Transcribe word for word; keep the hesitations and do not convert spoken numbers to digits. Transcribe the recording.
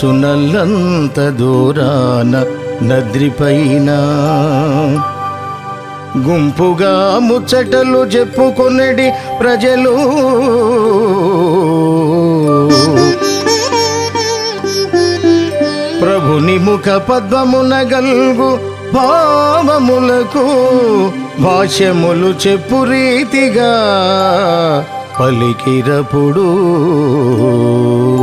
నల్లంత దూరాన నద్రిపైన గుంపుగా ముచ్చటలు చెప్పుకొనడి ప్రజలు ప్రభుని ముఖ పద్మమున గల్గు భావములకు భాష్యములు చెప్పు రీతిగా పలికిరపుడు